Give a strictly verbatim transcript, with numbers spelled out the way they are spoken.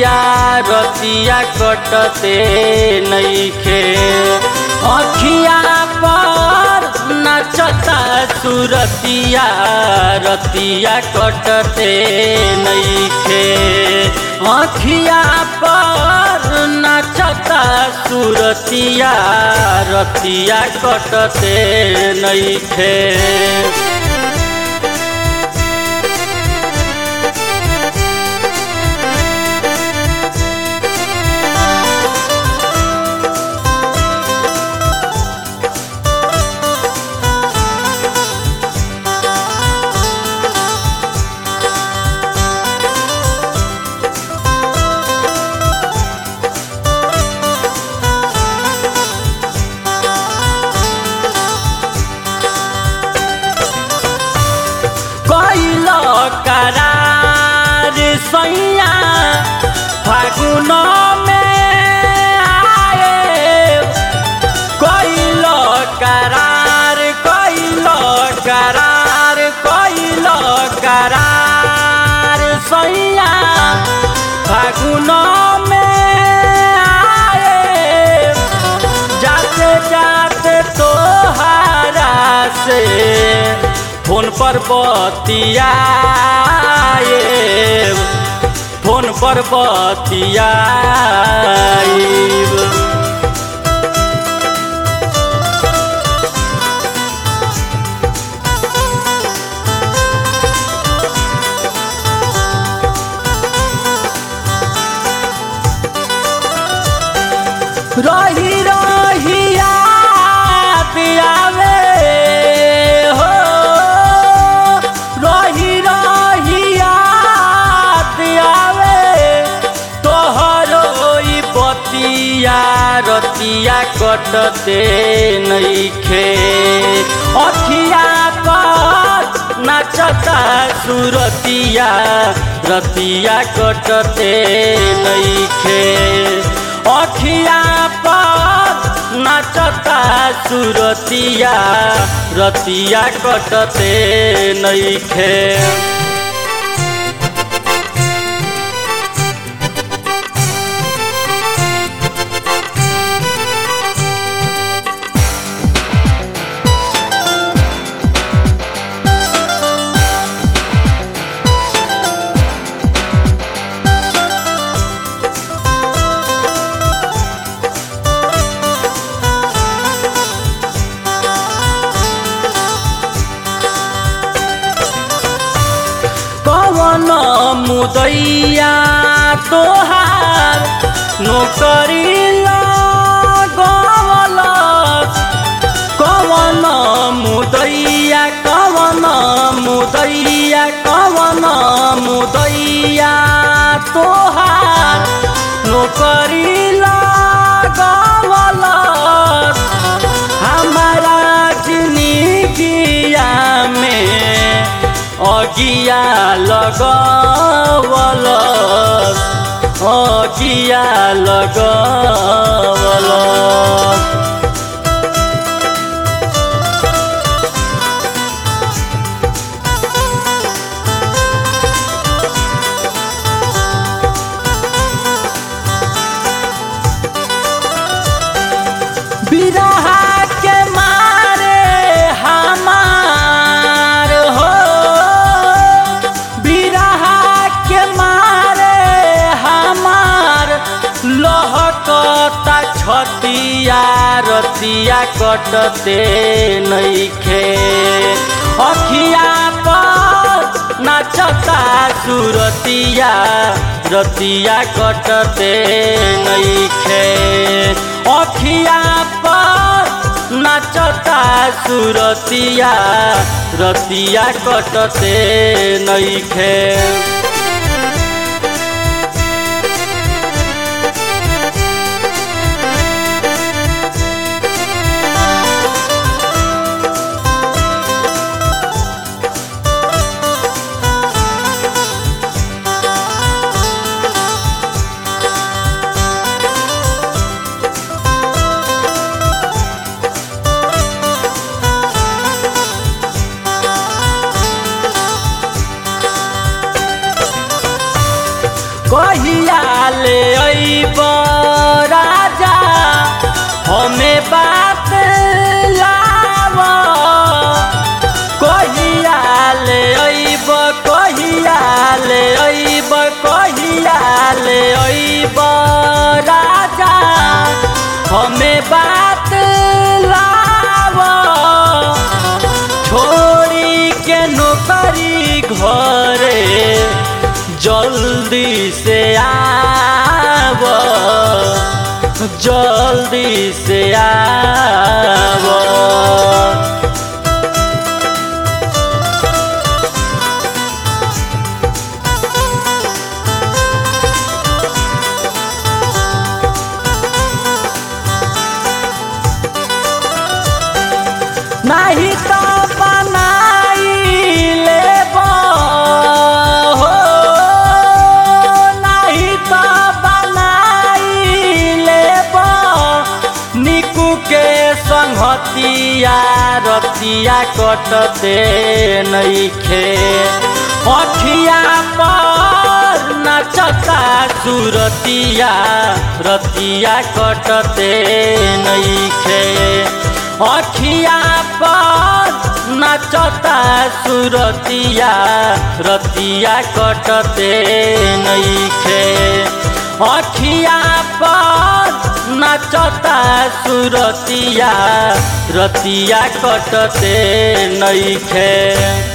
रतिया रतिया कटते नइखे अखिया पर नचता सुरतिया रतिया कटते नइखे अखिया पर नचता सुरतिया रतिया कटते नइखे। करार सैया फागुन में आए कैल करार कैल करार कैल करार सैया फागुन में आए जाते जाते तोहरा से फोन पर बतियाए फोन पर बतियाए। रही रही याद आवे रतिया कटते नइखे अखिया पर नचता सुरतिया रतिया कटते नइखे अखिया पर नचता सुरतिया रतिया कटते नइखे। कवन मुदैया तोहार नौकरी लगवलस कवन मुदैया कवन मुदैया कवन मुदैया तोहार नौकरी लगवलस हमारा जिंदगिया में अगिया लगवलस अगिया लगवलस। बिरहा के मारे हमार हो बिरहा के मारे हमार लहकता छतिया रतिया कटते नइखे अखिया पर नचता सुरतिया रतिया कटते नइखे अखिया पर नचता सुरतिया रतिया कटते नइखे। जल्दी से आव। नहीं तो बनाई लेब हो, नहीं तो बनाई लेब निकू के संगतिया रतिया कटते नइखे। अखिया पर नचता सुरतिया रतिया कटते नइखे। अखिया पर नचता सुरतिया रतिया कटते नइखे। अखिया पर नचता सुरतिया रतिया कटते नइखे।